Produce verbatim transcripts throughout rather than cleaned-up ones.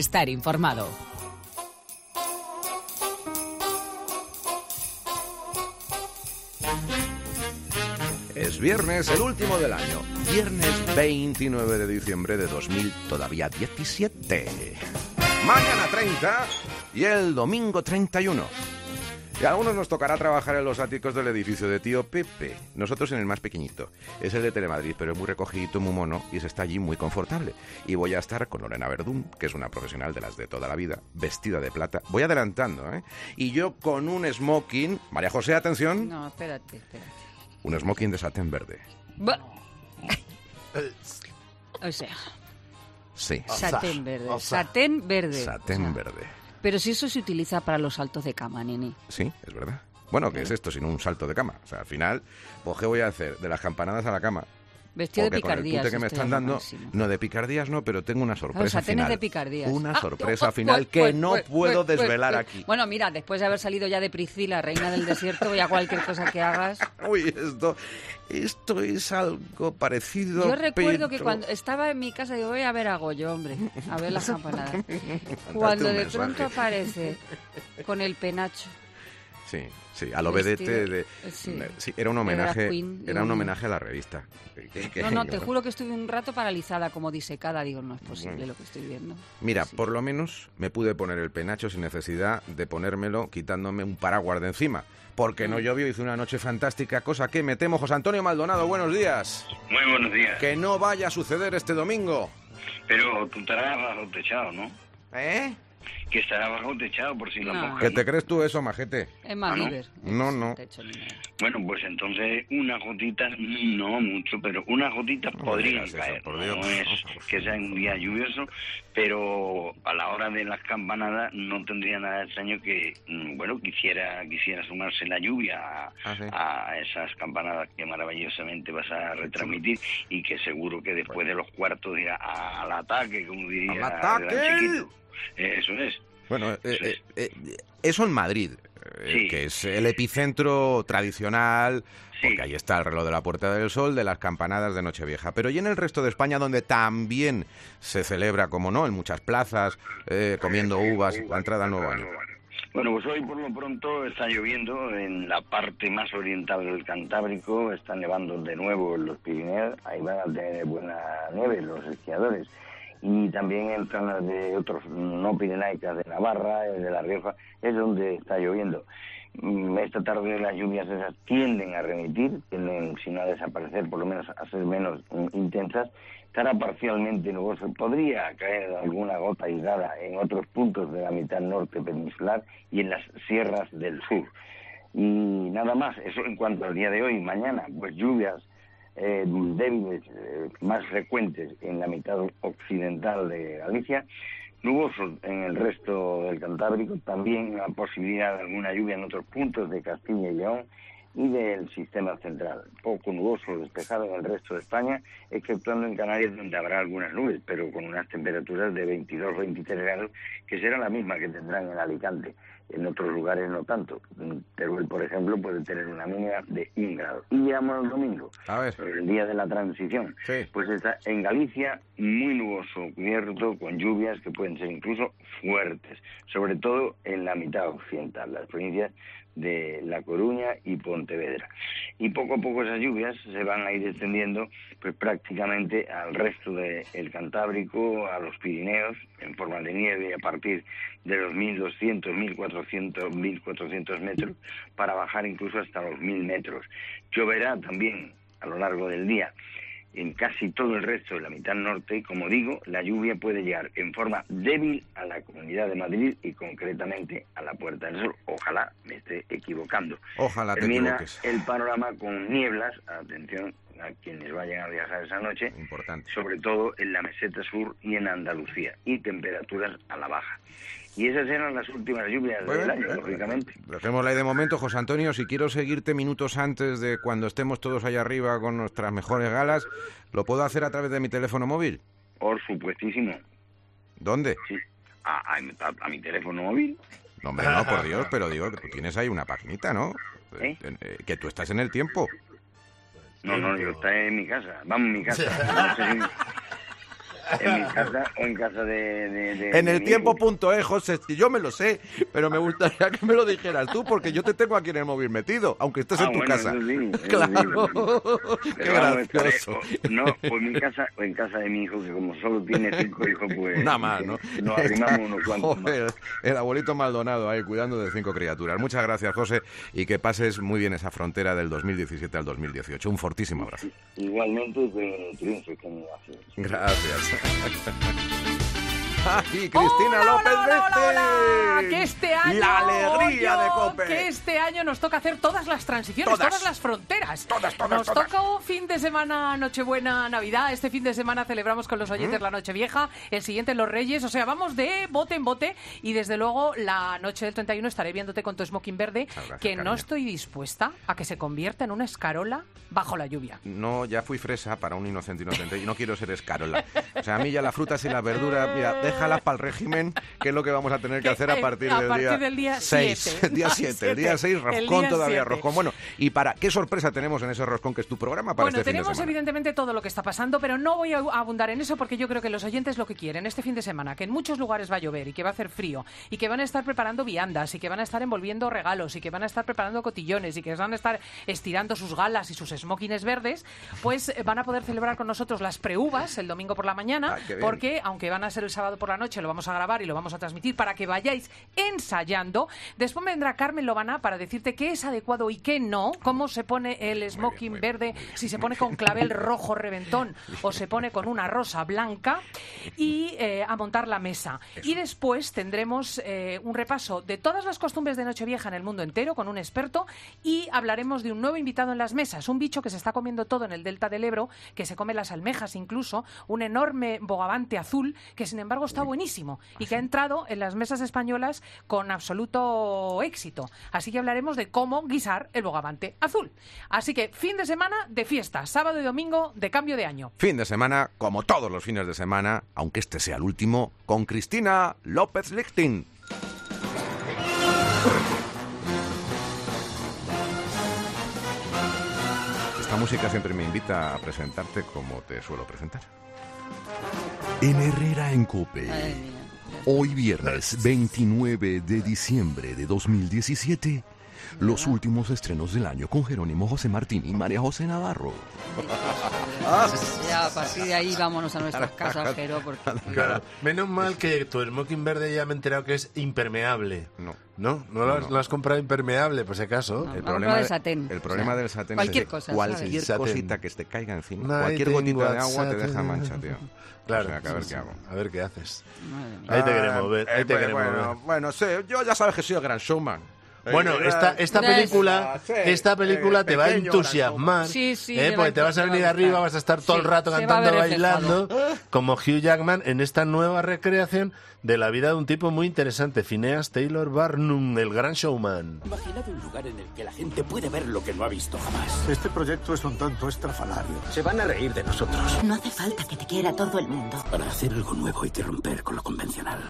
Estar informado. Es viernes, el último del año. Viernes veintinueve de diciembre de dos mil todavía diecisiete. Mañana treinta y el domingo treinta y uno. Y a algunos nos tocará trabajar en los áticos del edificio de tío Pepe. Nosotros en el más pequeñito. Es el de Telemadrid, pero es muy recogidito, muy mono y se está allí muy confortable. Y voy a estar con Lorena Verdún, que es una profesional de las de toda la vida, vestida de plata. Voy adelantando, ¿eh? Y yo con un smoking... María José, atención. No, espérate, espérate. Un smoking de satén verde. Ba- o sea, Sí. satén verde. o sea, satén verde. Satén O sea, verde. Pero si eso se utiliza para los saltos de cama, nene. Sí, es verdad. Bueno, ¿qué es esto sino un salto de cama? O sea, al final, pues ¿qué voy a hacer? De las campanadas a la cama. Vestido de Porque con el picardías. tute que me esto están ya es lo dando, máximo. no, de picardías no, pero tengo una sorpresa Los saténes final. de picardías. Una Ah, sorpresa oh, final pues, que pues, no pues, puedo pues, desvelar pues. aquí. Bueno, mira, después de haber salido ya de Priscila, reina del desierto, ya cualquier cosa que hagas. Uy, esto, esto es algo parecido. Yo recuerdo que pero- cuando estaba en mi casa, digo, voy a ver a Goyo, hombre, a ver las campanadas. Cuando un de mensaje. pronto aparece con el penacho. Sí, sí, al obedete Vestido- de... sí, sí, era un de homenaje, drag queen, de era un un- homenaje a la revista. Que- que- No, no, que- te juro que estuve un rato paralizada, como disecada. Digo, no es posible Bueno. lo que estoy viendo. Mira, Sí. por lo menos me pude poner el penacho sin necesidad de ponérmelo quitándome un paraguas de encima. Porque no Mm. llovió, hice una noche fantástica, cosa que me temo. José Antonio Maldonado, buenos días. Muy buenos días. Que no vaya a suceder este domingo. Pero tú estarás bajo techado, ¿no? ¿Eh? Que estará bajo techado por si la No. mosca. ¿Qué te crees tú eso, majete? Es más ¿Ah, no? liber. No, Es no. techo ni nada. Bueno, pues entonces unas gotitas, no mucho, pero unas gotitas No podrían digas eso, caer. por Dios. No es que sea un día lluvioso, pero a la hora de las campanadas no tendría nada de extraño que, mm, bueno, quisiera quisiera sumarse la lluvia a, Ah, sí. a esas campanadas que maravillosamente vas a retransmitir y que seguro que después de los cuartos irá al ataque, como diría ¡Al ataque! el chiquito. Eso es. Bueno, eh, Eso eh, es. eh, eso en Madrid, eh, Sí. que es el epicentro tradicional, Sí. porque ahí está el reloj de la Puerta del Sol, de las campanadas de Nochevieja. Pero y en el resto de España, donde también se celebra, como no, en muchas plazas, eh, comiendo uvas, la entrada al nuevo año. Bueno, pues hoy por lo pronto está lloviendo en la parte más oriental del Cantábrico, está nevando de nuevo en los Pirineos, ahí van a tener buena nieve los esquiadores. Y también en zonas de otros no pirenaicas de Navarra, eh, de La Rioja, es donde está lloviendo. Mm, Esta tarde las lluvias esas tienden a remitir, tienden, si no a desaparecer, por lo menos a ser menos mm, intensas. Estará parcialmente nuboso. Podría caer alguna gota aislada en otros puntos de la mitad norte peninsular y en las sierras del sur. Y nada más, eso en cuanto al día de hoy. Mañana, pues lluvias eh, débiles, eh, más frecuentes en la mitad occidental de Galicia, nubosos en el resto del Cantábrico, también la posibilidad de alguna lluvia en otros puntos de Castilla y León y del sistema central. Poco nuboso, despejado en el resto de España, exceptuando en Canarias, donde habrá algunas nubes, pero con unas temperaturas de veintidós a veintitrés grados, que será la misma que tendrán en Alicante. En otros lugares no tanto. Teruel, por ejemplo, puede tener una mínima de un grado. Y llegamos al domingo, A ver. el día de la transición. Sí. Pues está en Galicia muy nuboso, cubierto, con lluvias que pueden ser incluso fuertes, sobre todo en la mitad occidental, las provincias de La Coruña y Pontevedra. Y poco a poco esas lluvias se van a ir extendiendo pues prácticamente al resto del Cantábrico, a los Pirineos, en forma de nieve a partir de los mil doscientos, mil cuatrocientos, mil cuatrocientos metros, para bajar incluso hasta los mil metros. Lloverá también a lo largo del día en casi todo el resto de la mitad norte y, como digo, la lluvia puede llegar en forma débil a la Comunidad de Madrid y concretamente a la Puerta del Sol. Ojalá me esté equivocando. Ojalá te Termina equivoques. el panorama con nieblas, atención a quienes vayan a viajar esa noche, Importante. sobre todo en la meseta sur y en Andalucía, y temperaturas a la baja. Y esas eran las últimas lluvias Bueno, del año, eh, lógicamente. Dejémosla ahí de momento, José Antonio. Si quiero seguirte minutos antes de cuando estemos todos allá arriba con nuestras mejores galas, ¿lo puedo hacer a través de mi teléfono móvil? Por supuestísimo. ¿Dónde? Sí. A, a, a- a mi teléfono móvil. No, hombre, no, por Dios, pero digo, tú tienes ahí una paginita, ¿no? ¿Eh? Eh, Que tú estás en el tiempo. No, no, yo está en mi casa. Vamos, en mi casa. No sé si- en mi casa o en casa de... de, de en de el tiempo punto es, José, si yo me lo sé, pero me gustaría que me lo dijeras tú, porque yo te tengo aquí en el móvil metido, aunque estés ah, en tu bueno, casa. Eso sí, eso claro, sí, qué gracioso. O, no, o en mi casa o en casa de mi hijo, que como solo tiene cinco hijos, pues... Nada más, ¿no? Nos arrimamos unos cuantos Joder, más. el abuelito Maldonado ahí cuidando de cinco criaturas. Muchas gracias, José, y que pases muy bien esa frontera del dos mil diecisiete al dos mil dieciocho. Un fortísimo abrazo. Igualmente, que triunfe, que me hace. Gracias. ¡Ay, Cristina ¡Hola, López hola, hola, hola! Veste! Que este año, ¡La alegría yo, de COPE! Que este año nos toca hacer todas las transiciones, Todas. todas, las fronteras. Todas, todas, Nos todas. toca un fin de semana, Nochebuena, Navidad. Este fin de semana celebramos con los oyentes ¿Mm? la Nochevieja, el siguiente los Reyes. O sea, vamos de bote en bote. Y desde luego, la noche del treinta y uno estaré viéndote con tu smoking verde, Gracias, que no cariño. estoy dispuesta a que se convierta en una escarola bajo la lluvia. No, ya fui fresa para un inocente inocente y no quiero ser escarola. O sea, a mí ya las frutas y las verduras, mira, déjalas para el régimen, que es lo que vamos a tener que hacer a partir A del partir día del día seis. siete. Día siete, el día seis, El roscón día todavía, siete. roscón. Bueno, y para, ¿qué sorpresa tenemos en ese roscón que es tu programa para Bueno, este fin de tenemos semana? evidentemente todo lo que está pasando, pero no voy a abundar en eso porque yo creo que los oyentes lo que quieren este fin de semana, que en muchos lugares va a llover y que va a hacer frío y que van a estar preparando viandas y que van a estar envolviendo regalos y que van a estar preparando cotillones y que van a estar estirando sus galas y sus smokings verdes, pues eh, van a poder celebrar con nosotros las preuvas el domingo por la mañana, Ay, qué bien. porque aunque van a ser el sábado por la noche, lo vamos a grabar y lo vamos a transmitir para que vayáis ensayando. Después vendrá Carmen Lobana para decirte qué es adecuado y qué no, cómo se pone el smoking muy bien, verde, muy bien. si se pone con clavel rojo reventón o se pone con una rosa blanca, y eh, a montar la mesa. Y después tendremos eh, un repaso de todas las costumbres de Nochevieja en el mundo entero con un experto, y hablaremos de un nuevo invitado en las mesas, un bicho que se está comiendo todo en el delta del Ebro, que se come las almejas incluso, un enorme bogavante azul que sin embargo está buenísimo y que ha entrado en las mesas españolas con absoluto éxito. Así que hablaremos de cómo guisar el bogavante azul. Así que fin de semana de fiesta, sábado y domingo de cambio de año. Fin de semana, como todos los fines de semana, aunque este sea el último, con Cristina López Lichting. Esta música siempre me invita a presentarte como te suelo presentar. En Herrera en Cope. Ay, mira. Hoy viernes veintinueve de diciembre de dos mil diecisiete, los últimos estrenos del año con Jerónimo José Martín y María José Navarro. Ya, a partir de ahí vámonos a nuestras casas, Jero, porque... Claro. Menos mal que tu smoking verde ya me he enterado que es impermeable. No. ¿No? ¿No lo has, No. lo has comprado impermeable, por si acaso? No. El Vamos problema, con el de- satén. el problema O sea, del satén cualquier es que cosa, cualquier ¿sabes? cosita Satén. que te caiga encima, Ay, cualquier tengo gotita de agua te satén. deja mancha, tío. Claro. O sea, que a ver Sí, qué sí. hago. A ver qué haces. Madre mía. Ahí te queremos ver, ahí Eh, te bueno, queremos bueno, ver. bueno, sí, yo ya sabes que soy el gran showman. Bueno, Eh, esta, esta Ya película, sí, esta película eh, te va a pequeño entusiasmar, Sí, sí, ¿eh? me va porque a te vas a entusiasmar, venir me va a arriba, gustar. vas a estar todo el Sí, rato se va a cantando, ver reflejado. bailando, como Hugh Jackman en esta nueva recreación de la vida de un tipo muy interesante, Phineas Taylor Barnum, el gran showman. Imaginad un lugar en el que la gente puede ver lo que no ha visto jamás. Este proyecto es un tanto estrafalario. Se van a reír de nosotros. No hace falta que te quiera todo el mundo. Para hacer algo nuevo hay que romper con lo convencional.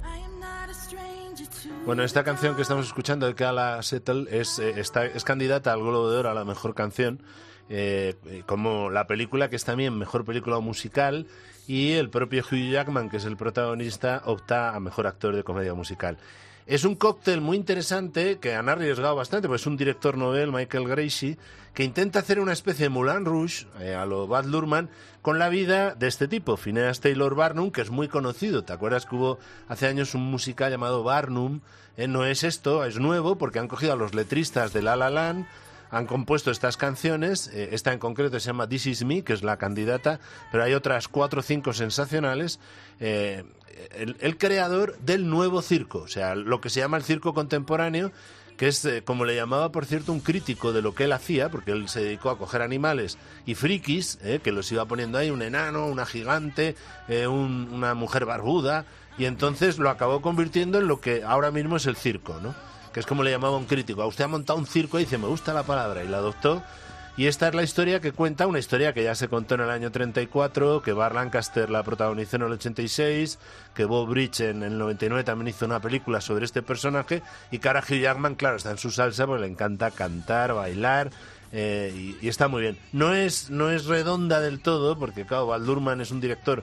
Bueno, esta canción que estamos escuchando de Kala Settle es, eh, está, es candidata al Globo de Oro a la mejor canción, eh, eh, como la película, que es también mejor película musical, y el propio Hugh Jackman, que es el protagonista, opta a mejor actor de comedia musical. Es un cóctel muy interesante que han arriesgado bastante, pues es un director novel, Michael Gracie, que intenta hacer una especie de Moulin Rouge, eh, a lo Baz Luhrmann, con la vida de este tipo, Phineas Taylor Barnum, que es muy conocido. ¿Te acuerdas que hubo hace años un musical llamado Barnum? Eh, no es esto, es nuevo, porque han cogido a los letristas de La La Land, han compuesto estas canciones, eh, esta en concreto se llama This Is Me, que es la candidata, pero hay otras cuatro o cinco sensacionales. Eh, el, el creador del nuevo circo, o sea, lo que se llama el circo contemporáneo, que es, eh, como le llamaba, por cierto, un crítico de lo que él hacía, porque él se dedicó a coger animales y frikis, eh, que los iba poniendo ahí, un enano, una gigante, eh, un- una mujer barbuda, y entonces lo acabó convirtiendo en lo que ahora mismo es el circo, ¿no? Que es como le llamaba un crítico. A usted ha montado un circo y dice, me gusta la palabra, y la adoptó. Y esta es la historia que cuenta, una historia que ya se contó en el año treinta y cuatro, que Burt Lancaster la protagonizó en el ochenta y seis, que Bob Bridge en el noventa y nueve también hizo una película sobre este personaje, y que ahora Hugh Jackman, claro, está en su salsa porque le encanta cantar, bailar, eh, y, y está muy bien. No es, no es redonda del todo, porque claro, Baz Luhrmann es un director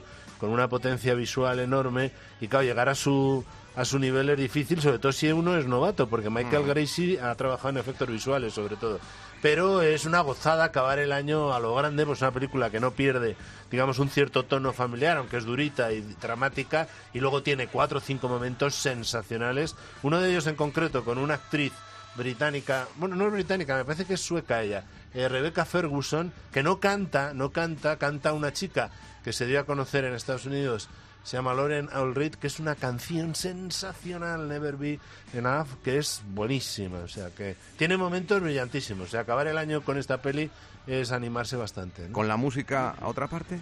con una potencia visual enorme, y claro, llegar a su a su nivel es difícil, sobre todo si uno es novato, porque Michael Gracie ha trabajado en efectos visuales sobre todo. Pero es una gozada acabar el año a lo grande, pues una película que no pierde, digamos, un cierto tono familiar, aunque es durita y dramática, y luego tiene cuatro o cinco momentos sensacionales, uno de ellos en concreto con una actriz británica, bueno, no es británica, me parece que es sueca ella, eh, Rebecca Ferguson, que no canta, no canta, canta una chica que se dio a conocer en Estados Unidos, se llama Lauren Allred, que es una canción sensacional, Never Be Enough, que es buenísima, o sea, que tiene momentos brillantísimos, o sea, acabar el año con esta peli es animarse bastante, ¿no? ¿Con la música a otra parte?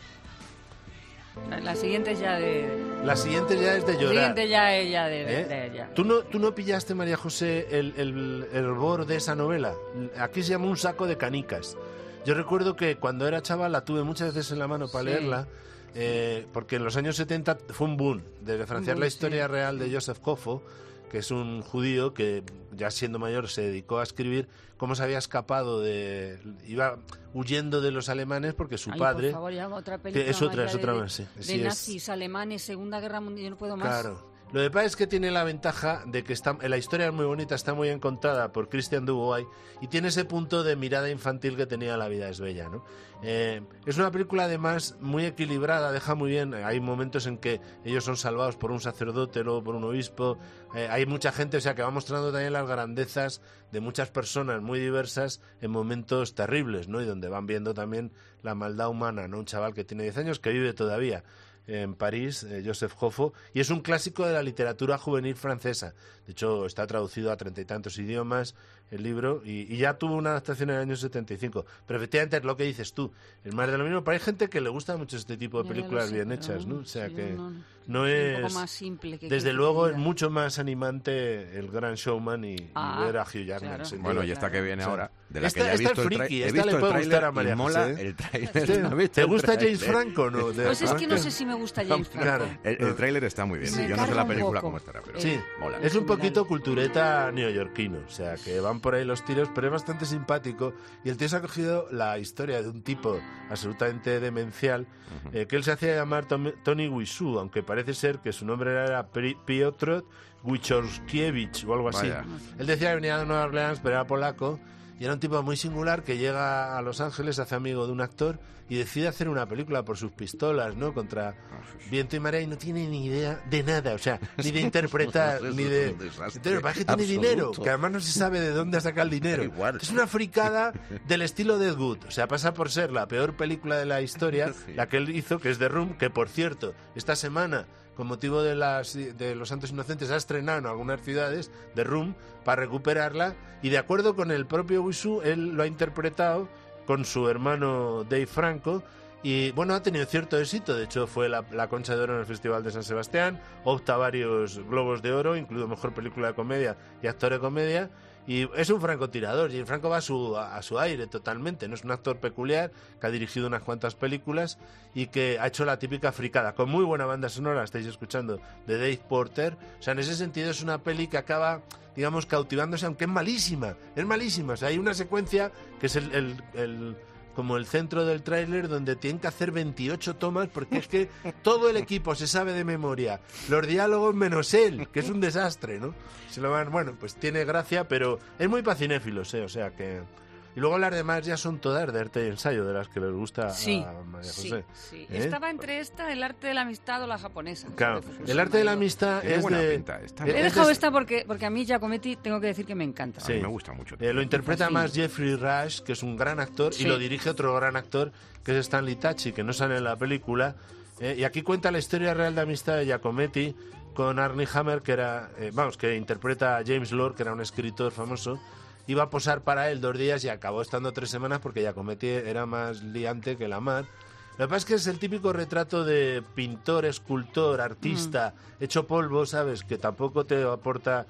La siguiente ya de... La siguiente ya es de llorar. La siguiente ya es ya de... ¿Eh? de, de ya. ¿Tú, no, ¿Tú no pillaste, María José, el, el, el hervor de esa novela? Aquí se llama Un saco de canicas. Yo recuerdo que cuando era chaval la tuve muchas veces en la mano para sí. leerla, eh, porque en los años setenta fue un boom de referenciar la historia sí. real de Joseph Kofo, que es un judío que ya siendo mayor se dedicó a escribir cómo se había escapado de... iba huyendo de los alemanes porque su Ay, padre... por favor, ya otra película es otra, es otra de, más, sí. De sí, nazis, es... alemanes, Segunda Guerra Mundial, yo no puedo más. Claro. Lo que pasa es que tiene la ventaja de que está, la historia es muy bonita, está muy bien contada por Christian Dubois y tiene ese punto de mirada infantil que tenía La vida es bella, ¿no? Eh, es una película además muy equilibrada, deja muy bien, hay momentos en que ellos son salvados por un sacerdote, luego por un obispo, eh, hay mucha gente, o sea que va mostrando también las grandezas de muchas personas muy diversas en momentos terribles, ¿no? Y donde van viendo también la maldad humana, ¿no? Un chaval que tiene diez años que vive todavía en París, eh, Joseph Kofo, y es un clásico de la literatura juvenil francesa. De hecho, está traducido a treinta y tantos idiomas el libro y, y ya tuvo una adaptación en el año setenta y cinco. Pero efectivamente es lo que dices tú, es más de lo mismo, pero hay gente que le gusta mucho este tipo de ya películas sé, bien hechas, ¿no? O sea sí, que no, no, no es... es... un poco más simple que desde que luego vida. Es mucho más animante El Gran Showman y, ah, y ver a Hugh Jackman. claro. Bueno, y esta claro. que viene O sea, ahora, de la esta, que ya he esta visto es el friki, tra- he esta visto le el puede tráiler gustar a y María mola José. el tráiler. ¿No has visto ¿Te el gusta James tráiler? Franco no? De Pues es que no Franco. sé si me gusta James Franco. Claro. El, el tráiler está muy bien. Me Yo no sé carga la un película poco. cómo estará, pero Sí, mola. es un poquito cultureta neoyorquino, o sea, que van por ahí los tiros, pero es bastante simpático. Y el tío se ha cogido la historia de un tipo absolutamente demencial, uh-huh. eh, que él se hacía llamar Tom, Tony Wiseau, aunque parece ser que su nombre era Piotr Wojciechowski o algo así. Vaya. Él decía que venía de Nueva Orleans, pero era polaco, y era un tipo muy singular que llega a Los Ángeles, se hace amigo de un actor y decide hacer una película por sus pistolas, ¿no? Contra viento y marea, y no tiene ni idea de nada, o sea, ni de interpretar, ni de... Entonces, parece que tiene dinero, que además no se sabe de dónde saca el dinero. Es una fricada del estilo de Ed Wood, o sea, pasa por ser la peor película de la historia, sí. La que él hizo, que es The Room, que por cierto, esta semana, con motivo de, las, de los Santos Inocentes, ha estrenado en algunas ciudades The Room para recuperarla, y de acuerdo con el propio Wiseau, él lo ha interpretado con su hermano Dave Franco, y bueno, ha tenido cierto éxito. De hecho fue la, la Concha de Oro en el Festival de San Sebastián, opta varios Globos de Oro, incluido Mejor Película de Comedia y Actor de Comedia, y es un francotirador, y Franco va a su, a, a su aire totalmente, no es un actor peculiar que ha dirigido unas cuantas películas y que ha hecho la típica fricada, con muy buena banda sonora, estáis escuchando, de Dave Porter. O sea, en ese sentido es una peli que acaba, digamos, cautivándose, aunque es malísima, es malísima. O sea, hay una secuencia que es el, el, el como el centro del tráiler, donde tienen que hacer veintiocho tomas, porque es que todo el equipo se sabe de memoria los diálogos menos él, que es un desastre, ¿no? Se lo van, bueno, pues tiene gracia, pero es muy pa' cinéfilos, ¿eh? O sea que... Y luego las demás ya son todas de arte y ensayo, de las que les gusta sí, a María sí, José. Sí. ¿Eh? Estaba entre esta, El arte de la amistad o la japonesa. Claro, El arte de la amistad es de... Pinta, está He dejado esta porque, porque a mí Giacometti tengo que decir que me encanta. Sí, a mí me gusta mucho. Eh, lo interpreta sí. más Jeffrey Rush, que es un gran actor, sí. Y lo dirige otro gran actor, que es Stanley Tucci, que no sale en la película. Eh, y aquí cuenta la historia real de amistad de Giacometti con Armie Hammer, que era, eh, vamos, que interpreta a James Lord, que era un escritor famoso. Iba a posar para él dos días y acabó estando tres semanas porque Giacometti era más liante que la mar. Lo que pasa es que es el típico retrato de pintor, escultor, artista, mm. hecho polvo, ¿sabes? Que tampoco te aporta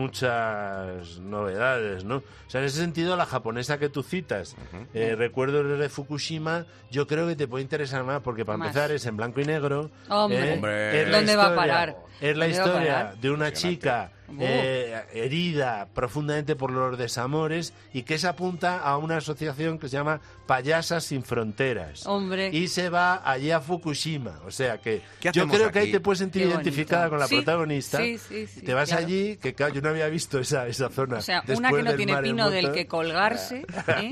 muchas novedades, ¿no? O sea, en ese sentido, la japonesa que tú citas, uh-huh. eh, Recuerdos de Fukushima, yo creo que te puede interesar más, porque para más. empezar es en blanco y negro. Hombre, eh, Hombre. Es ¿Dónde historia, va a parar? Es la historia de una chica eh, herida profundamente por los desamores y que se apunta a una asociación que se llama Payasas Sin Fronteras. Hombre. Y se va allí a Fukushima. O sea que yo hacemos creo que aquí? ahí te puedes sentir Qué identificada bonito. con la Sí, protagonista. sí, sí, sí, te vas claro. allí, que claro, yo no había visto esa, esa zona. O sea, después una que no del tiene pino del maremoto. que colgarse, ¿eh?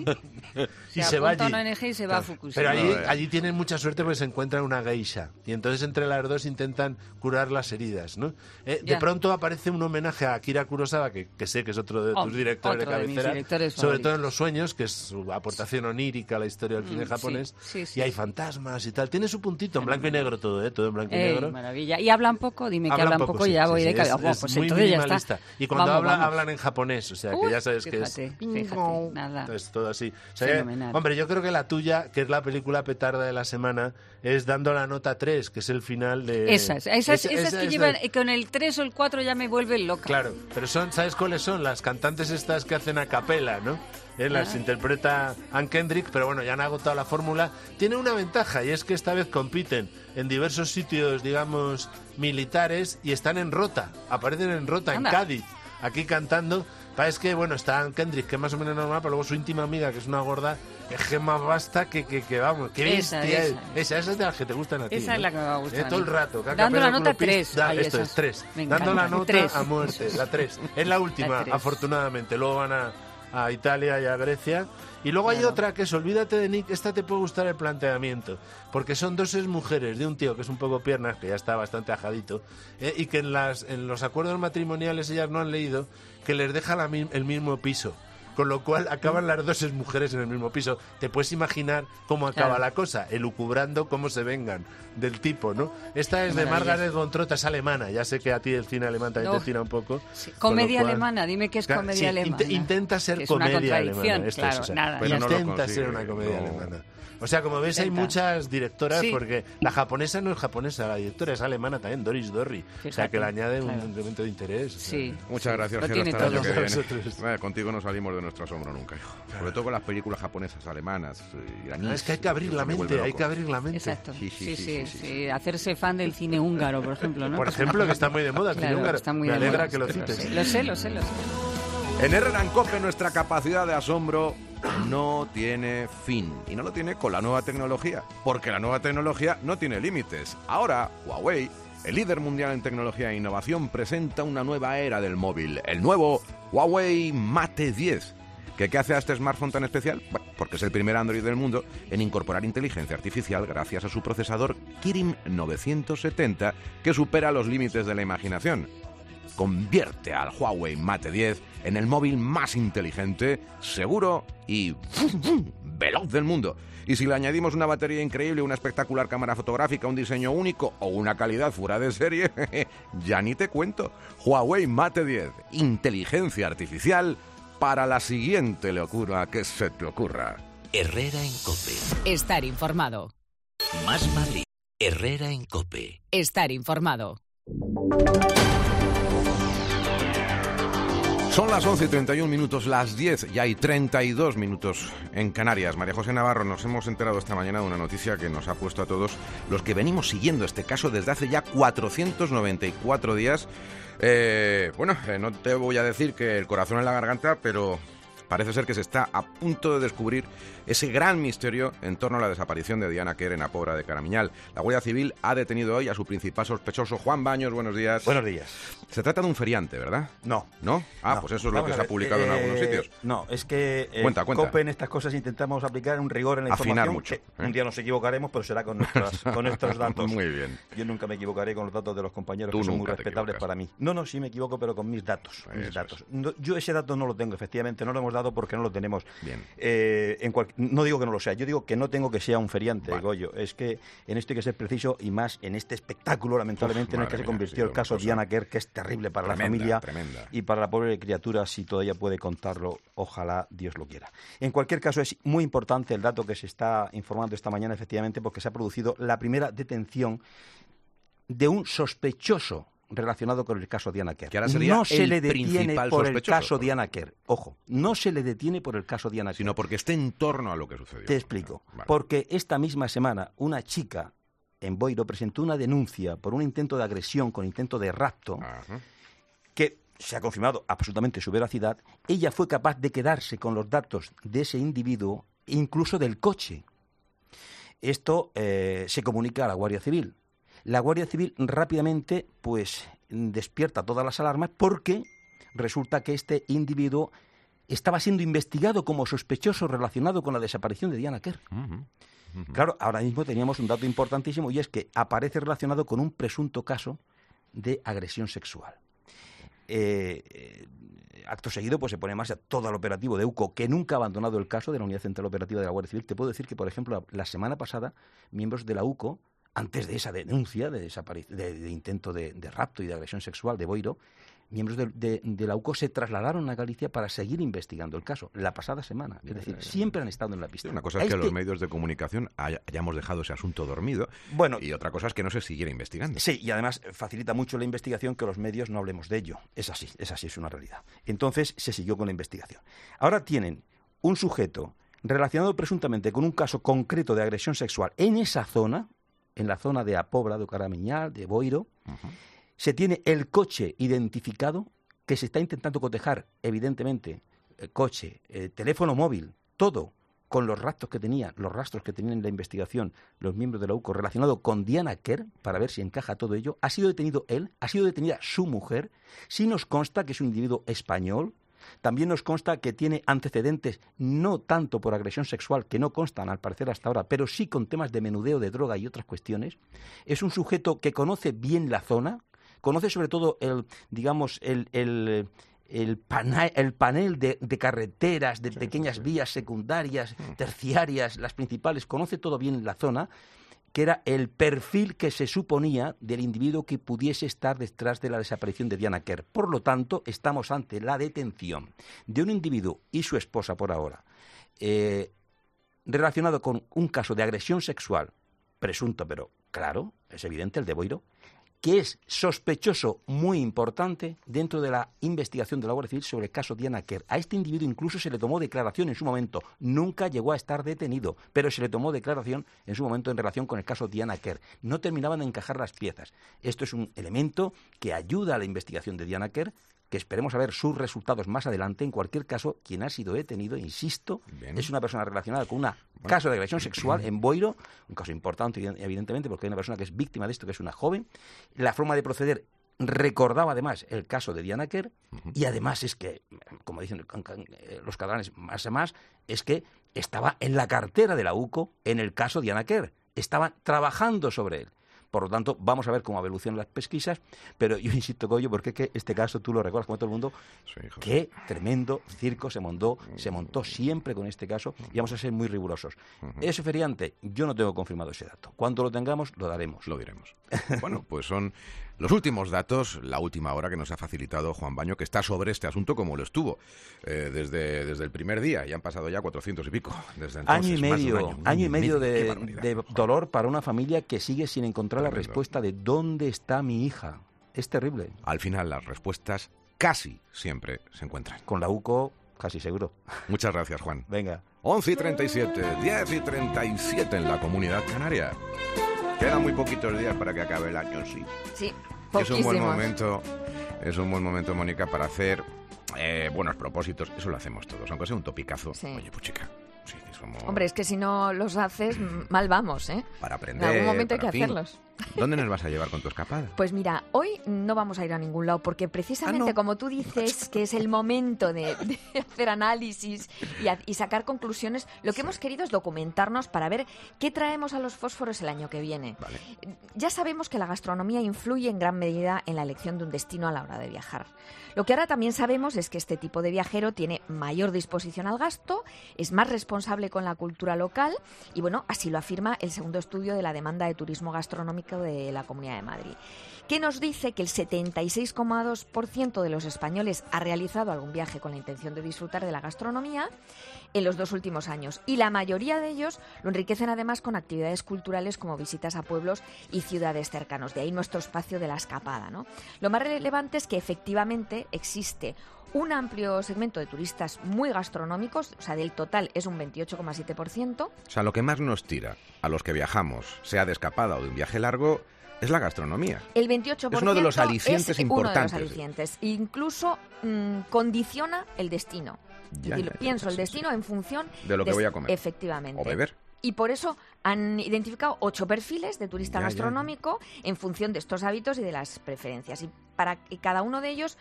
Y se se va apunta a allí. una O N G y se va a Fukushima. Pero allí, No, eh. allí tienen mucha suerte porque se encuentran una geisha. Y entonces entre las dos intentan curar las heridas, ¿no? Eh, de Ya. pronto aparece un homenaje a Akira Kurosawa, que, que sé que es otro de tus Oh, directores otro de de mis cabecera. directores sobre favoritos. todo en Los Sueños, que es su aportación onírica a la historia del cine Mm, japonés. sí, sí, sí, y hay sí. fantasmas y tal. Tiene su puntito en blanco y negro todo, ¿eh? Todo en blanco y Ey, negro. maravilla. ¿Y hablan poco? Dime que Hablan hablan poco, sí, ya sí, voy sí, de es- cabeza. Bueno, es pues muy entonces ya minimalista. está. Y cuando Vamos, habla, vamos. hablan en japonés, o sea, que Uy, ya sabes que fíjate, es... fíjate, nada. Entonces, todo así. O sea, Fenomenal. hombre, yo creo que la tuya, que es la película petarda de la semana, es Dando la nota tres, que es el final de... Esas, esas, Esa- esas esa- que esa- llevan, eh, con el tres o el cuatro ya me vuelven loca. Claro, pero son, ¿sabes cuáles son? Las cantantes estas que hacen a capela, ¿no? Eh, las Ah. interpreta Anne Kendrick, pero bueno, ya han agotado la fórmula. Tiene una ventaja y es que esta vez compiten en diversos sitios, digamos, militares y están en Rota, aparecen en Rota, Anda. en Cádiz, aquí cantando. Es que, bueno, está Anne Kendrick, que es más o menos normal, pero luego su íntima amiga, que es una gorda, es que más basta que, que, que vamos, qué Esa, bestia es. esa. Esa, esa es de las que te gustan a ti. Esa ¿no? es la que me va a gustar Eh, a todo mí. el rato. que a Dando la capela nota con los pis- tres. da- Ay, esto esas. es tres. Me Dando la encantan. nota Tres. a muerte, la tres. Es la última, La tres. afortunadamente. Luego van a, a Italia y a Grecia. Y luego hay Claro. otra que es Olvídate de Nick. Esta te puede gustar el planteamiento. Porque son dos mujeres de un tío que es un poco piernas, que ya está bastante ajadito, eh, y que en, las, en los acuerdos matrimoniales ellas no han leído que les deja la mi- el mismo piso. Con lo cual acaban las dos mujeres en el mismo piso. Te puedes imaginar cómo acaba Claro. la cosa, elucubrando cómo se vengan del tipo, ¿no? Esta es Qué de maravilla. Margaret von Trotta, es alemana. Ya sé que a ti el cine alemán también No. te tira un poco. Sí, con comedia lo cual- alemana, dime que es Claro, comedia sí, alemana. int- intenta ser Que es una comedia contradicción, alemana. Esto claro, es, o sea, nada, pero ya no está. lo intenta consigue, ser una comedia no. alemana. O sea, como ves, hay Intenta. muchas directoras, Sí. porque la japonesa no es japonesa, la directora es alemana también, Doris Dorry. O sea, Fíjate, que le añade claro. un elemento de interés. o sea. Sí. Muchas sí, gracias, lo Gero. tiene Hasta el año todo. que viene. Vosotros. Eh, Contigo no salimos de nuestro asombro nunca, hijo. Sobre todo con las películas japonesas, alemanas, eh, iraníes. Ah, es que hay que abrir Eso la me vuelve mente, hay loco. que abrir la mente. Exacto. Sí, Sí sí, sí, sí, sí, sí, Hacerse fan del cine húngaro, por ejemplo, ¿no? Por ejemplo, que está muy de moda el cine Claro, húngaro. está muy Me de alegra moda. que lo Sí, cites. sí, Lo sé, lo sé, lo sé. En Herrera Cope nuestra capacidad de asombro no tiene fin. Y no lo tiene con la nueva tecnología. Porque la nueva tecnología no tiene límites. Ahora, Huawei, el líder mundial en tecnología e innovación, presenta una nueva era del móvil. El nuevo Huawei Mate diez. ¿Qué, ¿Qué hace a este smartphone tan especial? Bueno, porque es el primer Android del mundo en incorporar inteligencia artificial gracias a su procesador Kirin novecientos setenta, que supera los límites de la imaginación. Convierte al Huawei Mate diez en el móvil más inteligente, seguro y ¡fum, fum! veloz del mundo. Y si le añadimos una batería increíble, una espectacular cámara fotográfica, un diseño único o una calidad fuera de serie, ya ni te cuento. Huawei Mate diez, inteligencia artificial para la siguiente locura que se te ocurra. Herrera en COPE. Estar informado. Más Madrid. Herrera en COPE. Estar informado. Son las once y treinta y un minutos, las diez, ya hay treinta y dos minutos en Canarias. María José Navarro, nos hemos enterado esta mañana de una noticia que nos ha puesto a todos los que venimos siguiendo este caso desde hace ya cuatrocientos noventa y cuatro días. Eh, bueno, eh, no te voy a decir que el corazón en la garganta, pero parece ser que se está a punto de descubrir ese gran misterio en torno a la desaparición de Diana Quer en la Pobra de Caramiñal. La Guardia Civil ha detenido hoy a su principal sospechoso, Juan Baños. Buenos días. Buenos días. Se trata de un feriante, ¿verdad? No. ¿No? Ah, No. pues eso es lo Vamos que a se ha ver, publicado en eh, algunos sitios. No, es que eh, Cuenta, cuenta. COPE en estas cosas intentamos aplicar un rigor en la Afinar información. mucho, que ¿eh? Un día nos equivocaremos, pero será con, nuestras, con nuestros datos. Muy bien. Yo nunca me equivocaré con los datos de los compañeros, Tú que son muy nunca te respetables equivocas. para mí. No, no, sí me equivoco, pero con mis datos. Eso mis es. datos. No, yo ese dato no lo tengo, efectivamente, no lo hemos dado porque no lo tenemos. Bien. Eh, en cual- no digo que no lo sea, yo digo que no tengo que sea un feriante, Vale. Goyo. Es que en esto hay que ser preciso y más en este espectáculo, lamentablemente, Uf, en el madre que se mía, convirtió ha sido el caso una cosa Diana Quer, que es terrible para tremenda, la familia tremenda. y para la pobre criatura, si todavía puede contarlo, ojalá Dios lo quiera. En cualquier caso, es muy importante el dato que se está informando esta mañana, efectivamente, porque se ha producido la primera detención de un sospechoso relacionado con el caso Diana Quer. Que ahora sería no se el le detiene principal por el sospechoso. caso Diana Quer. Ojo, no se le detiene por el caso Diana Quer. Sino porque esté en torno a lo que sucedió. Te explico. Vale. Porque esta misma semana una chica en Boiro presentó una denuncia por un intento de agresión con intento de rapto Ajá. que se ha confirmado absolutamente su veracidad, ella fue capaz de quedarse con los datos de ese individuo, incluso del coche. Esto eh, se comunica a la Guardia Civil. La Guardia Civil rápidamente pues despierta todas las alarmas porque resulta que este individuo estaba siendo investigado como sospechoso relacionado con la desaparición de Diana Kerr. Uh-huh. Uh-huh. Claro, ahora mismo teníamos un dato importantísimo y es que aparece relacionado con un presunto caso de agresión sexual. Eh, eh, acto seguido pues se pone en marcha todo el operativo de U C O, que nunca ha abandonado el caso de la Unidad Central Operativa de la Guardia Civil. Te puedo decir que, por ejemplo, la, la semana pasada, miembros de la U C O, antes de esa denuncia de, desaparic- de, de intento de, de rapto y de agresión sexual de Boiro, miembros de, de, de la U C O se trasladaron a Galicia para seguir investigando el caso, la pasada semana. Es decir, siempre han estado en la pista. Una cosa es, es que, que los medios de comunicación hay, hayamos dejado ese asunto dormido, bueno, y otra cosa es que no se siguiera investigando. Sí, y además facilita mucho la investigación que los medios no hablemos de ello. Es así, es así, es una realidad. Entonces se siguió con la investigación. Ahora tienen un sujeto relacionado presuntamente con un caso concreto de agresión sexual en esa zona, en la zona de Apobra, de Caramiñal, de Boiro. Uh-huh. Se tiene el coche identificado, que se está intentando cotejar, evidentemente, el coche, el teléfono móvil, todo, con los rastros que tenía, los rastros que tenían en la investigación los miembros de la U C O relacionado con Diana Kerr, para ver si encaja todo ello. Ha sido detenido él, ha sido detenida su mujer. Sí nos consta que es un individuo español. También nos consta que tiene antecedentes, no tanto por agresión sexual, que no constan al parecer hasta ahora, pero sí con temas de menudeo de droga y otras cuestiones. Es un sujeto que conoce bien la zona, conoce sobre todo el, digamos, el, el, el, pana, el panel de, de carreteras, de sí, pequeñas sí, sí. vías secundarias, terciarias, las principales, conoce todo bien la zona, que era el perfil que se suponía del individuo que pudiese estar detrás de la desaparición de Diana Kerr. Por lo tanto, estamos ante la detención de un individuo y su esposa por ahora, eh, relacionado con un caso de agresión sexual, presunto, pero claro, es evidente, el de Boiro, que es sospechoso muy importante dentro de la investigación de la Guardia Civil sobre el caso Diana Kerr. A este individuo incluso se le tomó declaración en su momento. Nunca llegó a estar detenido, pero se le tomó declaración en su momento en relación con el caso Diana Kerr. No terminaban de encajar las piezas. Esto es un elemento que ayuda a la investigación de Diana Kerr, que esperemos a ver sus resultados más adelante. En cualquier caso, quien ha sido detenido, insisto, Bien. es una persona relacionada con un bueno. caso de agresión sexual en Boiro, un caso importante, evidentemente, porque hay una persona que es víctima de esto, que es una joven. La forma de proceder recordaba además el caso de Diana Kerr, uh-huh. y además es que, como dicen los catalanes más y más, es que estaba en la cartera de la U C O en el caso Diana Kerr. Estaban trabajando sobre él. Por lo tanto, vamos a ver cómo evolucionan las pesquisas, pero yo insisto, Goyo, porque es que este caso tú lo recuerdas como todo el mundo, sí, qué tremendo circo se montó, se montó siempre con este caso, y vamos a ser muy rigurosos. Uh-huh. Ese feriante, yo no tengo confirmado ese dato. Cuando lo tengamos, lo daremos. Lo diremos. Bueno, pues son los últimos datos, la última hora que nos ha facilitado Juan Baño, que está sobre este asunto como lo estuvo eh, desde, desde el primer día, y han pasado ya cuatrocientos y pico. Desde entonces, año y medio, año, año y medio de, de dolor para una familia que sigue sin encontrar Tremendo. la respuesta de ¿dónde está mi hija? Es terrible. Al final las respuestas casi siempre se encuentran. Con la U C O casi seguro. Muchas gracias, Juan. Venga. once y treinta y siete, diez y treinta y siete en la Comunidad Canaria. Quedan muy poquitos días para que acabe el año, sí. Sí, poquísimos. Es un buen momento, es un buen momento, Mónica, para hacer eh, buenos propósitos. Eso lo hacemos todos, aunque sea un topicazo. Sí. Oye, pues chica, sí, somos... Hombre, es que si no los haces, mal vamos, ¿eh? Para aprender. En algún momento hay que fin. hacerlos. ¿Dónde nos vas a llevar con tu escapada? Pues mira, hoy no vamos a ir a ningún lado, porque precisamente ah, no. como tú dices que es el momento de, de hacer análisis y, a, y sacar conclusiones, lo que sí. hemos querido es documentarnos para ver qué traemos a los fósforos el año que viene. Vale. Ya sabemos que la gastronomía influye en gran medida en la elección de un destino a la hora de viajar. Lo que ahora también sabemos es que este tipo de viajero tiene mayor disposición al gasto, es más responsable con la cultura local y, bueno, así lo afirma el segundo estudio de la demanda de turismo gastronómico de la Comunidad de Madrid, que nos dice que el setenta y seis coma dos por ciento de los españoles ha realizado algún viaje con la intención de disfrutar de la gastronomía en los dos últimos años, y la mayoría de ellos lo enriquecen además con actividades culturales como visitas a pueblos y ciudades cercanos. De ahí nuestro espacio de la escapada, ¿no? Lo más relevante es que efectivamente existe un amplio segmento de turistas muy gastronómicos, o sea, del total es un veintiocho coma siete por ciento. O sea, lo que más nos tira a los que viajamos, sea de escapada o de un viaje largo, es la gastronomía. El veintiocho por ciento es uno de los alicientes es importantes. Uno de los alicientes. Incluso mmm, condiciona el destino. Ya, y lo ya, pienso ya, el sí, destino sí. en función de lo que de, voy a comer. Efectivamente. O beber. Y por eso han identificado ocho perfiles de turista Ya, gastronómico ya, ya. en función de estos hábitos y de las preferencias. Y para y cada uno de ellos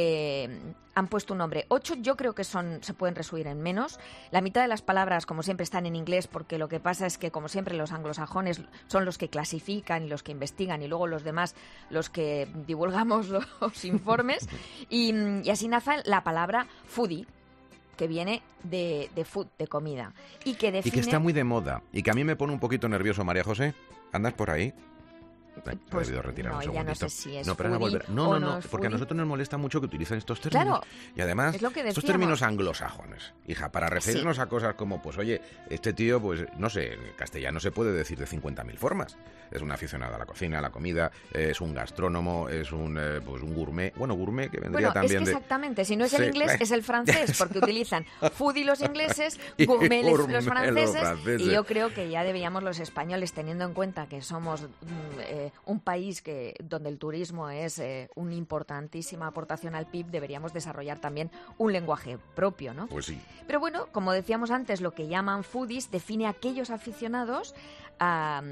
eh, han puesto un nombre. Ocho yo creo que son se pueden resumir en menos. La mitad de las palabras, como siempre, están en inglés porque lo que pasa es que, como siempre, los anglosajones son los que clasifican y los que investigan y luego los demás los que divulgamos los informes. y, y así nace la palabra foodie, que viene de, de food, de comida. Y que define... Y que está muy de moda. Y que a mí me pone un poquito nervioso, María José. ¿Andas por ahí? Ay, Pues, he debido retirar no, un ya segundito. no sé si es no, pero ahora foodie volver. No, o no, no, no es porque a foodie. nosotros nos molesta mucho que utilizan estos términos. Claro, y además, es lo que estos decíamos. términos anglosajones, hija, para referirnos Sí. a cosas como, pues oye, este tío, pues no sé, en castellano se puede decir de cincuenta mil formas. Es un aficionado a la cocina, a la comida, es un gastrónomo, es un, eh, pues un gourmet. Bueno, gourmet que vendría Bueno, también es que de... exactamente, si no es Sí, el inglés, bueno. es el francés, porque utilizan foodie los ingleses, Y gourmet los- gourmet los los franceses, franceses. y yo creo que ya deberíamos los españoles, teniendo en cuenta que somos mm, eh, un país que donde el turismo es eh, una importantísima aportación al P I B, deberíamos desarrollar también un lenguaje propio, ¿no? Pues sí. Pero bueno, como decíamos antes, lo que llaman foodies define a aquellos aficionados a,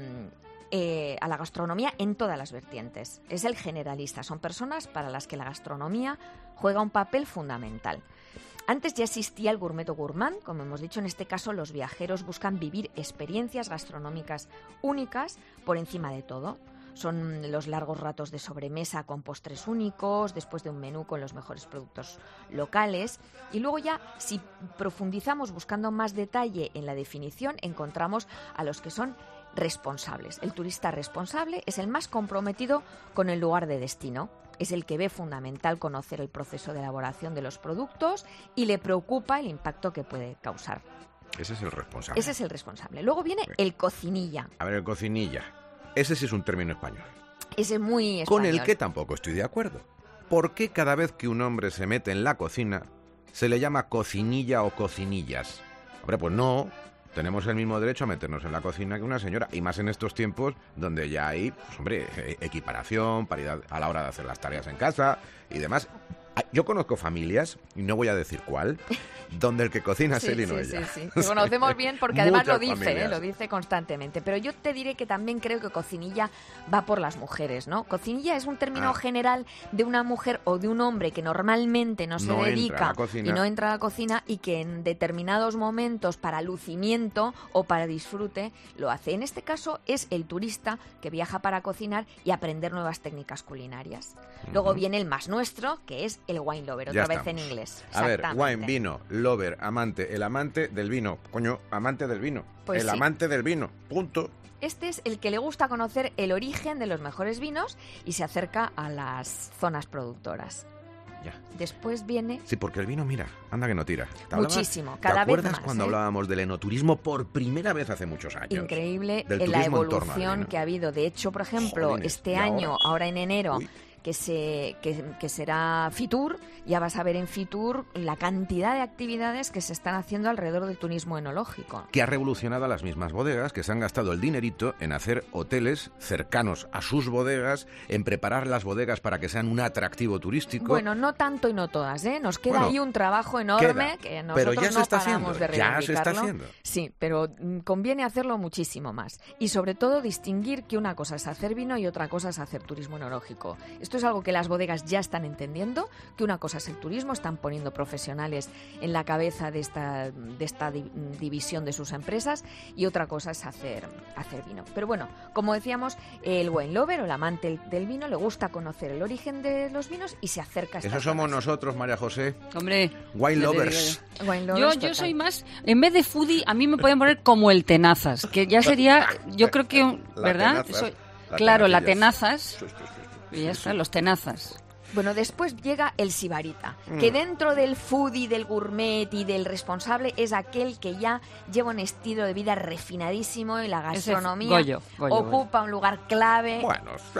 eh, a la gastronomía en todas las vertientes. Es el generalista, son personas para las que la gastronomía juega un papel fundamental. Antes ya existía el gourmet o gourmand, como hemos dicho, en este caso los viajeros buscan vivir experiencias gastronómicas únicas por encima de todo. Son los largos ratos de sobremesa con postres únicos, después de un menú con los mejores productos locales. Y luego ya, si profundizamos buscando más detalle en la definición, encontramos a los que son responsables. El turista responsable es el más comprometido con el lugar de destino. Es el que ve fundamental conocer el proceso de elaboración de los productos y le preocupa el impacto que puede causar. Ese es el responsable. Ese es el responsable. Luego viene el cocinilla. A ver, el cocinilla. Ese sí es un término español. Ese es muy español. Con el que tampoco estoy de acuerdo. ¿Por qué cada vez que un hombre se mete en la cocina se le llama cocinilla o cocinillas? Hombre, pues no. Tenemos el mismo derecho a meternos en la cocina que una señora. Y más en estos tiempos donde ya hay, pues hombre, eh, equiparación, paridad a la hora de hacer las tareas en casa y demás. Yo conozco familias, y no voy a decir cuál, donde el que cocina es sí, él y no sí, ella. Sí, sí, Lo conocemos bien porque además lo Muchas dice, ¿eh? familias. lo dice constantemente. Pero yo te diré que también creo que cocinilla va por las mujeres, ¿no? Cocinilla es un término Ah. general de una mujer o de un hombre que normalmente no se No entra a dedica la cocina. y no entra a la cocina y que en determinados momentos para lucimiento o para disfrute lo hace. En este caso es el turista que viaja para cocinar y aprender nuevas técnicas culinarias. Luego Ujú. viene el más nuestro, que es el wine lover, Ya otra vez estamos. en inglés. A ver, Exactamente. wine, vino, lover, amante, el amante del vino. Coño, amante del vino. Pues el sí. amante del vino. Punto. Este es el que le gusta conocer el origen de los mejores vinos y se acerca a las zonas productoras. Ya. Después viene... Sí, porque el vino, mira, anda que no tira. ¿Te Muchísimo, hablaba- cada ¿Te vez acuerdas más, cuando eh? hablábamos del enoturismo por primera vez hace muchos años? Increíble Del en la turismo en torno al evolución vino. que ha habido. De hecho, por ejemplo, Jolines, este ¿y ahora? año, ahora en enero, Uy. que, se, que, que será Fitur, ya vas a ver en Fitur la cantidad de actividades que se están haciendo alrededor del turismo enológico. Que ha revolucionado a las mismas bodegas que se han gastado el dinerito en hacer hoteles cercanos a sus bodegas, en preparar las bodegas para que sean un atractivo turístico. Bueno, no tanto y no todas, ¿eh? Nos queda Bueno, ahí un trabajo enorme queda, que nosotros pero ya se no está paramos haciendo, de ya se está reivindicarlo. haciendo. Sí, pero mm, conviene hacerlo muchísimo más. Y sobre todo distinguir que una cosa es hacer vino y otra cosa es hacer turismo enológico. Esto es algo que las bodegas ya están entendiendo, que una cosa es el turismo, están poniendo profesionales en la cabeza de esta, de esta di- división de sus empresas, y otra cosa es hacer, hacer vino. Pero bueno, como decíamos, el wine lover o el amante del vino le gusta conocer el origen de los vinos y se acerca a estas Eso somos zonas. nosotros, María José. Hombre, Wine ya te lovers. digo yo. Wine Yo, lovers, yo total. soy más, en vez de foodie, a mí me pueden poner como el tenazas, que ya sería, yo creo que, un- La ¿verdad? tenazas, Soy- la claro, la tenacillas. tenazas, y ya está, los tenazas. Bueno, después llega el sibarita, Mm. que dentro del foodie, del gourmet y del responsable es aquel que ya lleva un estilo de vida refinadísimo y la Ese es gastronomía Goyo, Goyo, ocupa un lugar clave. Bueno, sí.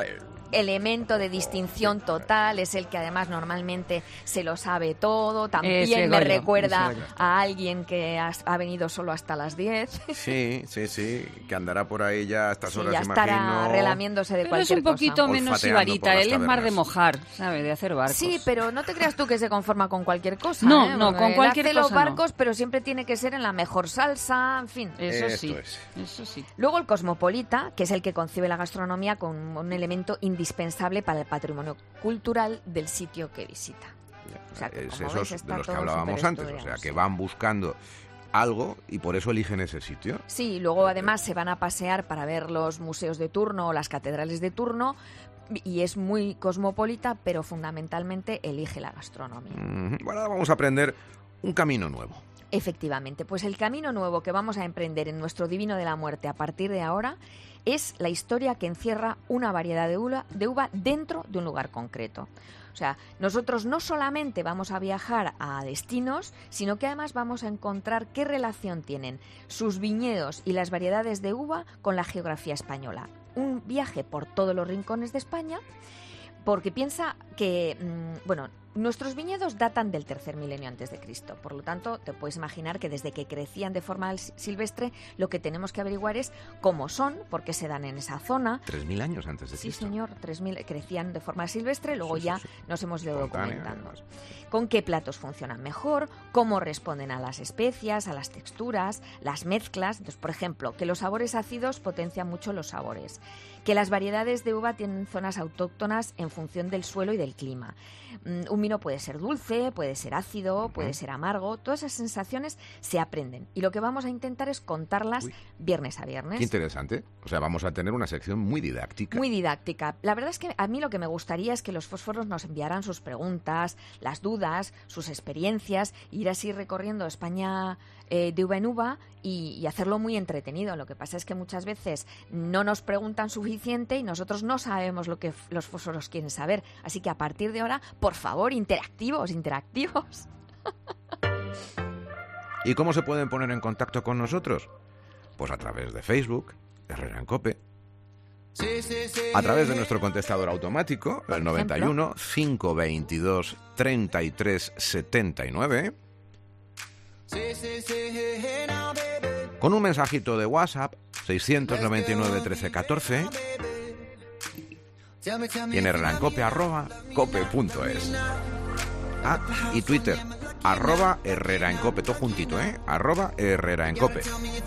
elemento de distinción total, es el que además normalmente se lo sabe todo, también Ese me Goyo, recuerda ese Goyo. a alguien que has- ha venido solo hasta las diez. Sí, sí, sí, que andará por ahí ya a estas Sí, horas, ya estará imagino. relamiéndose de Pero es cualquier un poquito cosa. menos Olfateando sibarita, por las él es más de tabernas. mojar, ¿sabe? De hacer barcos. Sí, pero no te creas tú que se conforma con cualquier cosa. No, ¿eh? no, Porque con él cualquier hace los cosa no. barcos, pero siempre tiene que ser en la mejor salsa, en fin. Eso Esto sí, es. eso sí. Luego el cosmopolita, que es el que concibe la gastronomía como un elemento indispensable para el patrimonio cultural del sitio que visita. O sea, que, Es como esos veis, de está los que todo hablábamos antes, o sea, superestudiado, que sí. van buscando algo y por eso eligen ese sitio. Sí, luego además se van a pasear para ver los museos de turno o las catedrales de turno y es muy cosmopolita, pero fundamentalmente elige la gastronomía. Mm, Bueno, ahora vamos a aprender un camino nuevo. Efectivamente, pues el camino nuevo que vamos a emprender en nuestro Divino de la Muerte a partir de ahora es la historia que encierra una variedad de uva, de uva dentro de un lugar concreto. O sea, nosotros no solamente vamos a viajar a destinos, sino que además vamos a encontrar qué relación tienen sus viñedos y las variedades de uva con la geografía española. Un viaje por todos los rincones de España, porque piensa que, mmm, bueno, nuestros viñedos datan del tercer milenio antes de Cristo. Por lo tanto, te puedes imaginar que desde que crecían de forma silvestre, lo que tenemos que averiguar es cómo son, por qué se dan en esa zona. Tres mil años antes de Sí, Cristo. señor, tres mil crecían de forma silvestre, luego Sí, sí, ya sí. nos hemos ido Espontáneo, documentando. además. Con qué platos funcionan mejor, cómo responden a las especias, a las texturas, las mezclas. Entonces, por ejemplo, que los sabores ácidos potencian mucho los sabores, que las variedades de uva tienen zonas autóctonas en función del suelo y del clima. Mm, Un vino puede ser dulce, puede ser ácido, puede ser amargo. Todas esas sensaciones se aprenden y lo que vamos a intentar es contarlas Uy. viernes a viernes. Qué interesante. O sea, vamos a tener una sección muy didáctica. Muy didáctica. La verdad es que a mí lo que me gustaría es que los fósforos nos enviaran sus preguntas, las dudas, sus experiencias, ir así recorriendo España eh, de uva en uva y, y hacerlo muy entretenido. Lo que pasa es que muchas veces no nos preguntan suficiente y nosotros no sabemos lo que f- los fósforos quieren saber. Así que a partir de ahora, por favor, interactivos, interactivos. ¿Y cómo se pueden poner en contacto con nosotros? Pues a través de Facebook, Herrera en Cope. A través de nuestro contestador automático, el noventa y uno, cinco veintidós, treinta y tres setenta y nueve. Con un mensajito de WhatsApp, seiscientos noventa y nueve, trece, catorce. Y en herrerancope, arroba, cope punto es. Ah, y Twitter, arroba Herrera en Cope, todo juntito, ¿eh? Arroba Herrera en Cope.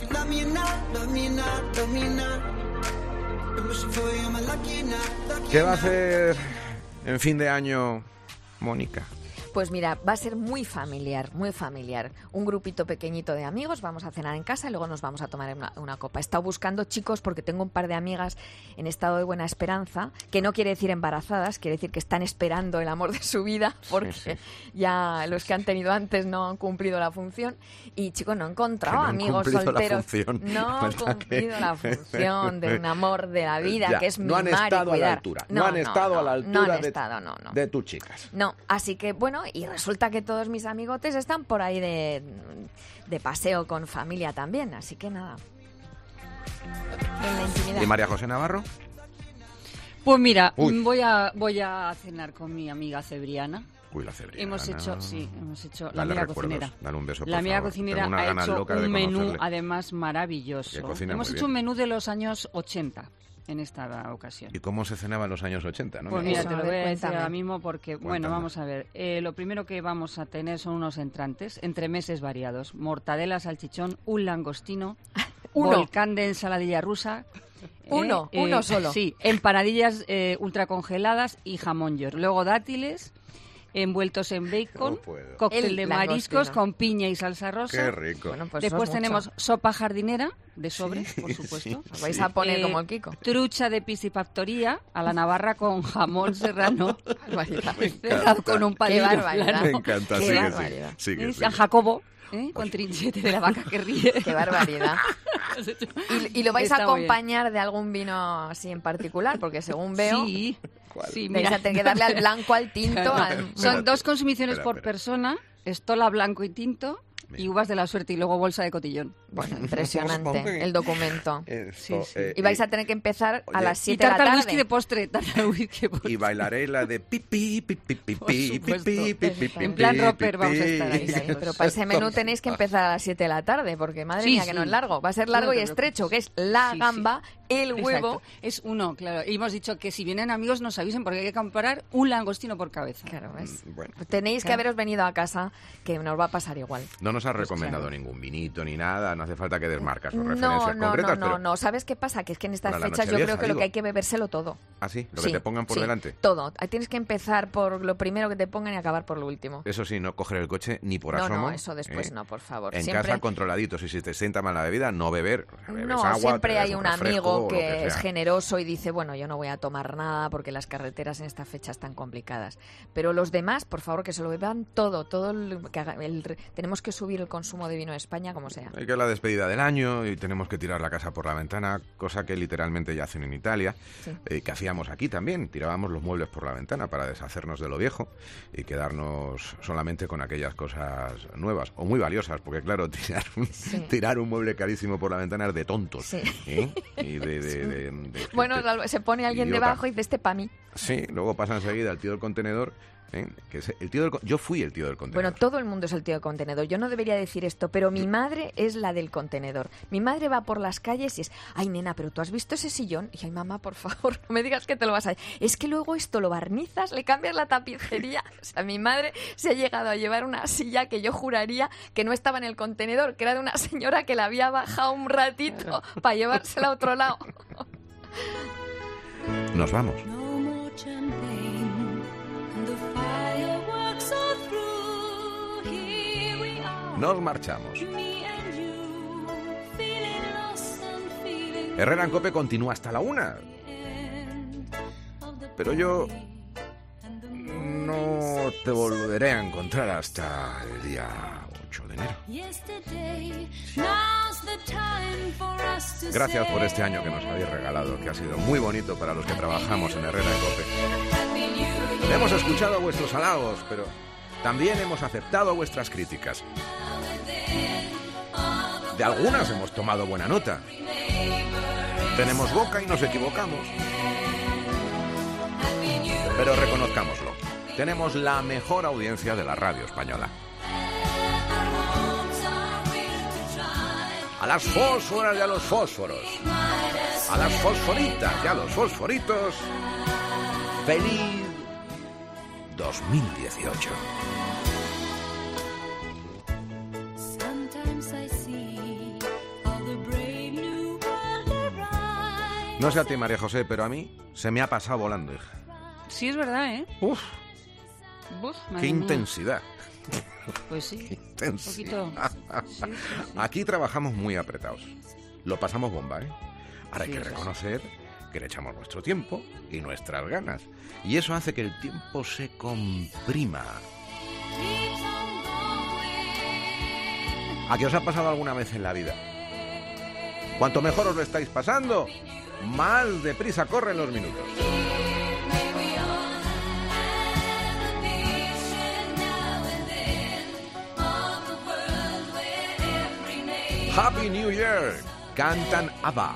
¿Qué va a hacer en fin de año Mónica? Pues mira, va a ser muy familiar, muy familiar. Un grupito pequeñito de amigos, vamos a cenar en casa y luego nos vamos a tomar una, una copa. He estado buscando chicos porque tengo un par de amigas en estado de buena esperanza, que no quiere decir embarazadas, quiere decir que están esperando el amor de su vida, porque Sí, sí. ya los que han tenido antes no han cumplido la función. Y chicos, no he encontrado Que no han amigos cumplido la solteros. función, No han ¿verdad que? cumplido la función de un amor de la vida, Ya, que es no han mimar y estado a la cuidar. altura, no han estado a la no altura han de- estado, no, no. De tus chicas. No, así que bueno, y resulta que todos mis amigotes están por ahí de, de paseo con familia también, así que nada. En la intimidad. ¿Y María José Navarro? Pues mira, Uy. voy a voy a cenar con mi amiga Cebriana. Uy, la Cebriana. Hemos hecho, sí, hemos hecho la Dale amiga recuerdos, cocinera. dale un beso, La por amiga favor. cocinera Tengo unas ha ganas hecho locas de un menú conocerle. además maravilloso. Que cocina Hemos muy hecho bien. un menú de los años ochenta en esta ocasión. ¿Y cómo se cenaba en los años ochenta? ¿No? Pues Me mira, Eso, te a lo ver, voy a decir cuéntame. ahora mismo porque, bueno, Cuéntame. vamos a ver. Eh, lo primero que vamos a tener son unos entrantes, entremeses variados. Mortadela, salchichón, un langostino, Uno. volcán de ensaladilla rusa. eh, Uno, uno solo. Sí, empanadillas eh, ultracongeladas y jamón york. Luego dátiles envueltos en bacon, No puedo. cóctel El de langostino. mariscos con piña y salsa rosa. Qué rico. Bueno, pues Después eso es tenemos mucho. sopa jardinera de sobre, Sí, por supuesto. sí, Os vais sí. a poner Eh, como el Kiko. Trucha de piscifactoría a la navarra con jamón serrano. Barbaridad. Cerrado con un palillo Qué barbaridad. plano. Me encanta, Qué sigue, barbaridad. sigue, sigue, Y sigue. San Jacobo, ¿eh? Con trinchete de la vaca que ríe. Qué barbaridad. Y, y lo vais a Está muy bien. acompañar de algún vino así en particular, porque según veo, Sí, ¿Cuál? sí, vais mira. a tener que darle al blanco, al tinto, al... Son Espérate, dos consumiciones espera, por espera. persona, estola blanco y tinto y Mira. uvas de la suerte y luego bolsa de cotillón. Bueno, impresionante el documento. Esto, Sí, sí. eh, Y vais y- a tener que empezar a Oye, las Y siete de la tarta al tarde. whisky de postre, tarta al whisky de postre. Y bailaré la de pipi, pipi, pipi, Por pipi, supuesto. pipi, pipi, En plan pipi, roper vamos a estar ahí. pipi. Sí, pero para ese menú tenéis que empezar a las siete de la tarde, porque madre Sí, mía, que sí. no es largo. Va a ser largo No y te estrecho, que preocupes. es la Sí, sí. gamba, el huevo. Exacto. Es uno, claro. Y hemos dicho que si vienen amigos nos avisen porque hay que comprar un langostino por cabeza. Claro, ¿ves? Bueno, Tenéis que Claro. haberos venido a casa, que nos va a pasar igual. no nos has Pues recomendado claro. ningún vinito ni nada, no hace falta que des marcas o No, referencias no, concretas, no, no, pero... no. ¿Sabes qué pasa? Que es que en estas Para la fechas yo Nochevieja, creo que lo digo. que hay que bebérselo todo. Ah, sí, lo Sí, que te pongan por sí, delante. Todo. Ahí tienes que empezar por lo primero que te pongan y acabar por lo último. Eso sí, no coger el coche ni por No, asomo. no, eso después ¿eh? no, por favor. En Siempre... casa controladitos y si te sienta mal la bebida, no beber. Bebes No, agua, siempre te bebes hay un refresco amigo o lo que, es sea. generoso y dice, bueno, yo no voy a tomar nada porque las carreteras en esta fecha están complicadas. Pero los demás, por favor, que se lo beban todo, todo el, que haga- el- tenemos que subir el consumo de vino en España como sea. Hay que la despedida del año y tenemos que tirar la casa por la ventana, cosa que literalmente ya hacen en Italia, Sí. eh, que hacíamos aquí también. Tirábamos los muebles por la ventana para deshacernos de lo viejo y quedarnos solamente con aquellas cosas nuevas o muy valiosas, porque claro, tirar un, Sí. tirar un mueble carísimo por la ventana es de tontos. Sí. ¿eh? Y de, de- de- de Bueno, gente la- se pone alguien idiota. debajo y dice, este pa' mí. Sí, luego pasa enseguida el tío del contenedor. ¿eh? Que es el tío del, con- yo fui el tío del contenedor. Bueno, todo el mundo es el tío del contenedor. Yo no debería decir esto, pero mi madre es la del contenedor. Mi madre va por las calles y es, ay, nena, pero tú has visto ese sillón. Y ay, mamá, por favor, no me digas que te lo vas a... Es que luego esto lo barnizas, le cambias la tapicería. O sea, mi madre se ha llegado a llevar una silla que yo juraría que no estaba en el contenedor, que era de una señora que la había bajado un ratito para llevársela a otro lado. Nos vamos. Nos marchamos. Herrera en Cope continúa hasta la una. Pero yo no te volveré a encontrar hasta el día ocho de enero. Gracias por este año que nos habéis regalado, que ha sido muy bonito para los que trabajamos en Herrera en Cope. Hemos escuchado vuestros halagos, pero también hemos aceptado vuestras críticas. De algunas hemos tomado buena nota. Tenemos boca y nos equivocamos. Pero reconozcámoslo, tenemos la mejor audiencia de la radio española. A las fósforas y a los fósforos. A las fosforitas y a los fosforitos. ¡Feliz dos mil dieciocho! No sé a ti, María José, pero a mí se me ha pasado volando, hija. Sí, es verdad, ¿eh? Uf, Uf, qué madre mía. intensidad. Pues sí, Qué un intensidad. poquito. Sí, sí, sí. Aquí trabajamos muy apretados. Lo pasamos bomba, ¿eh? Ahora hay Sí, que eso sí. reconocer que le echamos nuestro tiempo y nuestras ganas. Y eso hace que el tiempo se comprima. ¿A qué os ha pasado alguna vez en la vida? Cuanto mejor os lo estáis pasando, más deprisa corren los minutos. Happy New Year, cantan ABBA.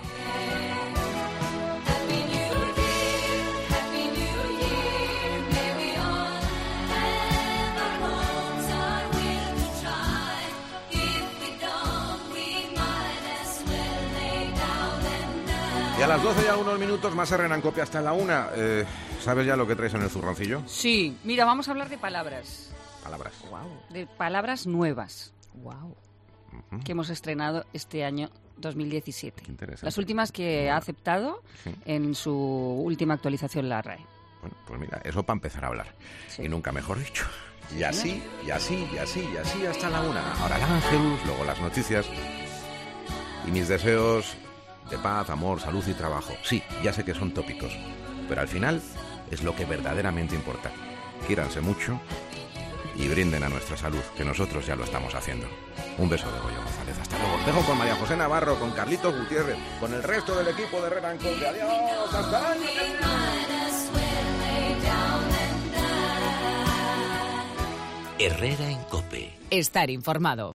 Y a las doce ya unos minutos más Herrera en Cope hasta la una. Eh, ¿Sabes ya lo que traes en el zurroncillo? Sí, mira, vamos a hablar de palabras. Palabras. De palabras nuevas. Wow. Ujú. Que hemos estrenado este año dos mil diecisiete. Qué interesante. Las últimas que ha aceptado Sí. en su última actualización la R A E. Bueno, pues mira, eso para empezar a hablar. Sí. Y nunca mejor dicho. Y así, y así, y así, y así hasta la una. Ahora el Ángelus, luego las noticias. Y mis deseos de paz, amor, salud y trabajo. Sí, ya sé que son tópicos, pero al final es lo que verdaderamente importa. Quiéranse mucho y brinden a nuestra salud, que nosotros ya lo estamos haciendo. Un beso de Goyo González. Hasta luego. Os dejo con María José Navarro, con Carlitos Gutiérrez, con el resto del equipo de Herrera en Cope. Adiós, hasta el año que viene. Herrera en Cope. Estar informado.